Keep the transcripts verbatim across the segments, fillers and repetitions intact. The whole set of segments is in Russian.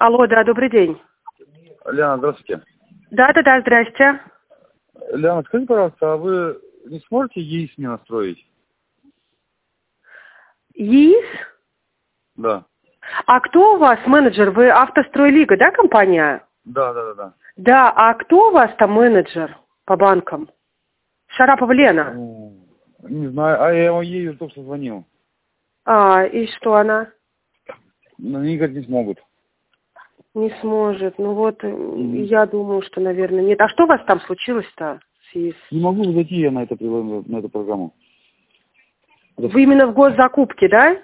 Алло, да, добрый день. Лена, здравствуйте. Да-да-да, здрасте. Лена, скажите, пожалуйста, а вы не сможете ЕИС мне настроить? ЕИС? Да. А кто у вас менеджер? Вы Автостройлига, да, компания? Да, да, да, да. Да, а кто у вас там менеджер по банкам? Шарапова Лена. Ну, не знаю, а я ей только что звонил. А, и что она? Но они никак не смогут. Не сможет. Ну вот, Мгм. я думаю, что, наверное, нет. А что у вас там случилось-то с ЕИС? Не могу зайти я на, это, прилог- на эту программу. Вы именно в госзакупке, да?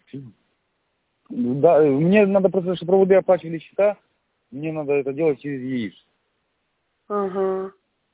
Да, мне надо просто, чтобы проводы оплачивали счета, мне надо это делать через ЕИС. Ага.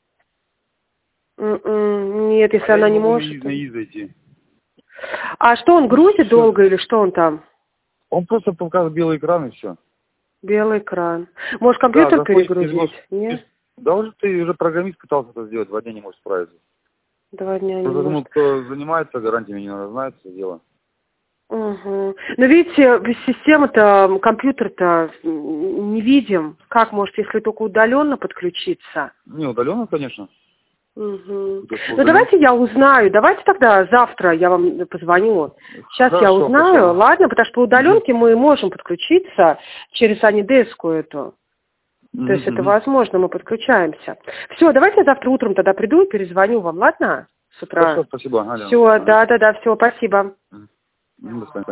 М-м, Нет, если А я она не не могу на может. ЕИС, на ЕИС зайти. А что, он грузит Всё. долго или что он там? Он просто показывает белый экран и все. Белый экран. Может, Да, компьютер заходишь через перегрузить? гос- Нет? Да уже ты уже программист пытался это сделать, два дня не может справиться. Два дня не Просто думаю, может. кто занимается гарантиями, не надо знать это дело. Угу. Но видите, система-то, компьютер-то м, не видим. Как, может, если только удаленно подключиться? Не, удаленно, конечно. Угу. То есть Ну, удаленно. давайте я узнаю. Давайте тогда завтра я вам позвоню. Сейчас я Хорошо, узнаю, спасибо. ладно? Потому что по Мгм. удаленке мы можем подключиться через Анидеску эту. То Мгм, есть это мгм. до подключаемся. Все, давайте я завтра утром тогда приду и перезвоню вам, ладно? С Хорошо, утра. спасибо, Алена. Все, Ага. да-да-да, все, спасибо. Мгм. Мгм, до свидания.